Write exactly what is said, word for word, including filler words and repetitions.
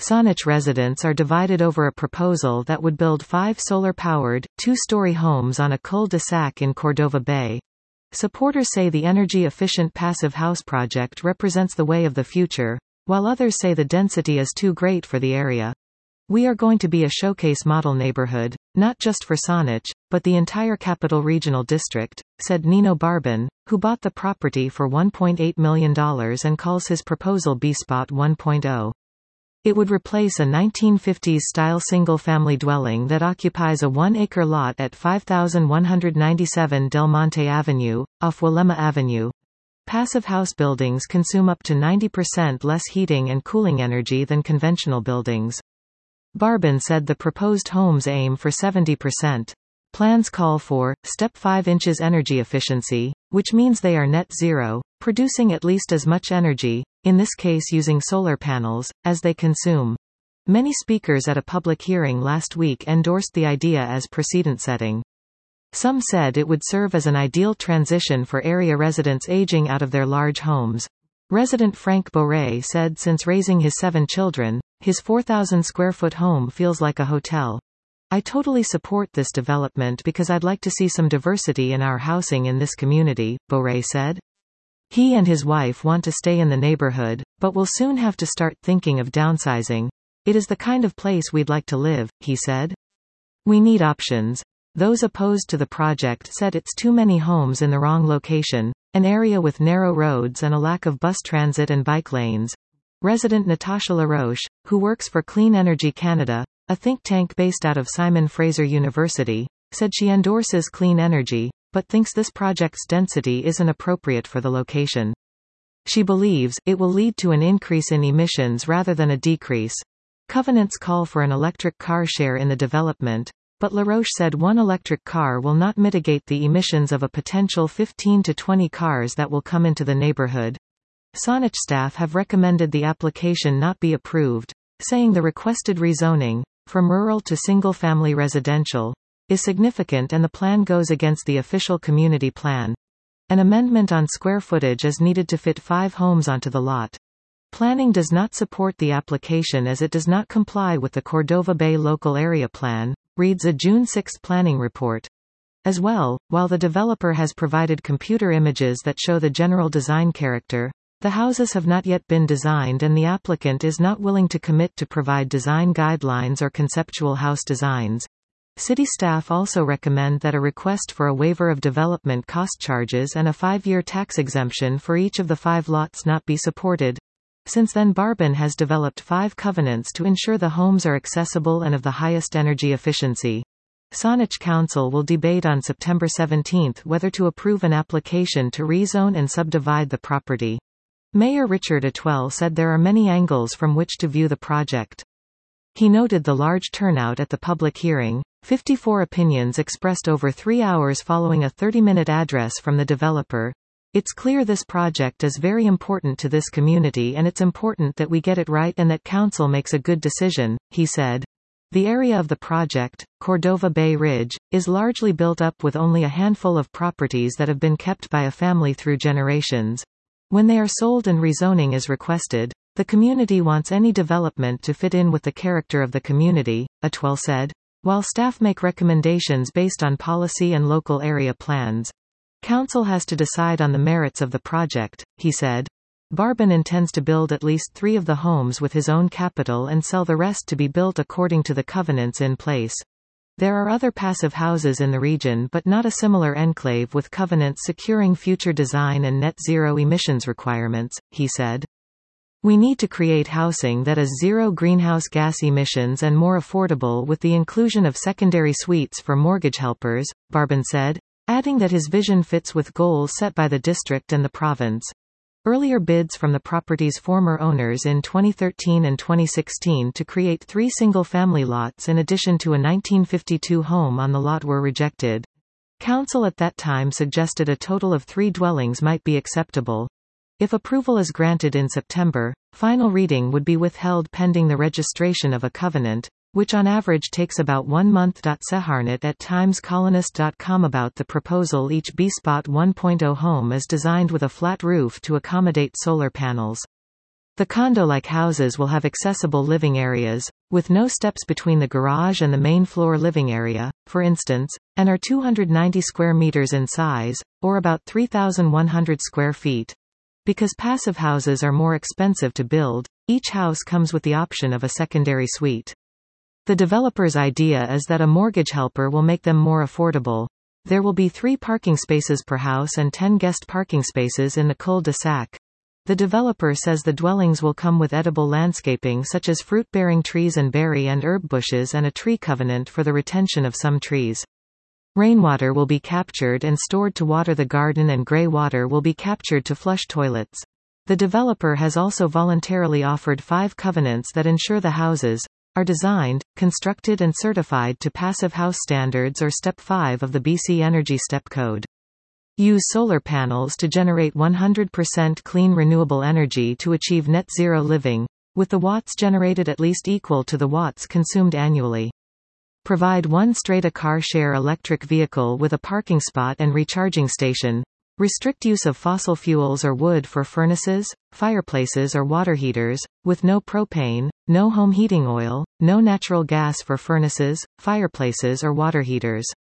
Saanich residents are divided over a proposal that would build five solar-powered, two-story homes on a cul-de-sac in Cordova Bay. Supporters say the energy-efficient passive house project represents the way of the future, while others say the density is too great for the area. We are going to be a showcase model neighborhood, not just for Saanich, but the entire Capital Regional District, said Nino Barbin, who bought the property for one point eight million dollars and calls his proposal B-Spot one point oh. It would replace a nineteen fifties-style single-family dwelling that occupies a one-acre lot at five thousand one hundred ninety-seven Del Monte Avenue, off Willamette Avenue. Passive house buildings consume up to ninety percent less heating and cooling energy than conventional buildings. Barbin said the proposed homes aim for seventy percent. Plans call for, step five inches energy efficiency, which means they are net zero, producing at least as much energy, in this case using solar panels, as they consume. Many speakers at a public hearing last week endorsed the idea as precedent-setting. Some said it would serve as an ideal transition for area residents aging out of their large homes. Resident Frank Boré said since raising his seven children, his four thousand square foot home feels like a hotel. I totally support this development because I'd like to see some diversity in our housing in this community, Boré said. He and his wife want to stay in the neighborhood, but will soon have to start thinking of downsizing. It is the kind of place we'd like to live, he said. We need options. Those opposed to the project said it's too many homes in the wrong location, an area with narrow roads and a lack of bus transit and bike lanes. Resident Natasha LaRoche, who works for Clean Energy Canada, a think tank based out of Simon Fraser University, said she endorses clean energy, but thinks this project's density isn't appropriate for the location. She believes it will lead to an increase in emissions rather than a decrease. Covenants call for an electric car share in the development, but LaRoche said one electric car will not mitigate the emissions of a potential fifteen to twenty cars that will come into the neighborhood. Saanich staff have recommended the application not be approved, saying the requested rezoning, from rural to single-family residential, is significant and the plan goes against the official community plan. An amendment on square footage is needed to fit five homes onto the lot. Planning does not support the application as it does not comply with the Cordova Bay Local Area Plan, reads a June sixth planning report. As well, while the developer has provided computer images that show the general design character, the houses have not yet been designed and the applicant is not willing to commit to provide design guidelines or conceptual house designs. City staff also recommend that a request for a waiver of development cost charges and a five-year tax exemption for each of the five lots not be supported. Since then, Barbin has developed five covenants to ensure the homes are accessible and of the highest energy efficiency. Saanich Council will debate on September seventeenth whether to approve an application to rezone and subdivide the property. Mayor Richard Atwell said there are many angles from which to view the project. He noted the large turnout at the public hearing, fifty-four opinions expressed over three hours following a thirty-minute address from the developer. It's clear this project is very important to this community and it's important that we get it right and that council makes a good decision, he said. The area of the project, Cordova Bay Ridge, is largely built up with only a handful of properties that have been kept by a family through generations. When they are sold and rezoning is requested, the community wants any development to fit in with the character of the community, Atwell said. While staff make recommendations based on policy and local area plans, council has to decide on the merits of the project, he said. Barbin intends to build at least three of the homes with his own capital and sell the rest to be built according to the covenants in place. There are other passive houses in the region but not a similar enclave with covenants securing future design and net zero emissions requirements, he said. We need to create housing that is zero greenhouse gas emissions and more affordable with the inclusion of secondary suites for mortgage helpers, Barbin said, adding that his vision fits with goals set by the district and the province. Earlier bids from the property's former owners in twenty thirteen and twenty sixteen to create three single-family lots in addition to a nineteen fifty-two home on the lot were rejected. Council at that time suggested a total of three dwellings might be acceptable. If approval is granted in September, final reading would be withheld pending the registration of a covenant, which on average takes about one month. Seharnit at times colonist dot com about the proposal. Each B-Spot one point oh home is designed with a flat roof to accommodate solar panels. The condo-like houses will have accessible living areas, with no steps between the garage and the main floor living area, for instance, and are two hundred ninety square meters in size, or about three thousand one hundred square feet. Because passive houses are more expensive to build, each house comes with the option of a secondary suite. The developer's idea is that a mortgage helper will make them more affordable. There will be three parking spaces per house and ten guest parking spaces in the cul-de-sac. The developer says the dwellings will come with edible landscaping such as fruit-bearing trees and berry and herb bushes and a tree covenant for the retention of some trees. Rainwater will be captured and stored to water the garden and grey water will be captured to flush toilets. The developer has also voluntarily offered five covenants that ensure the houses are designed, constructed and certified to Passive House Standards or Step five of the B C Energy Step Code. Use solar panels to generate one hundred percent clean renewable energy to achieve net zero living, with the watts generated at least equal to the watts consumed annually. Provide one straight a car share electric vehicle with a parking spot and recharging station. Restrict use of fossil fuels or wood for furnaces, fireplaces or water heaters, with no propane, no home heating oil, no natural gas for furnaces, fireplaces or water heaters.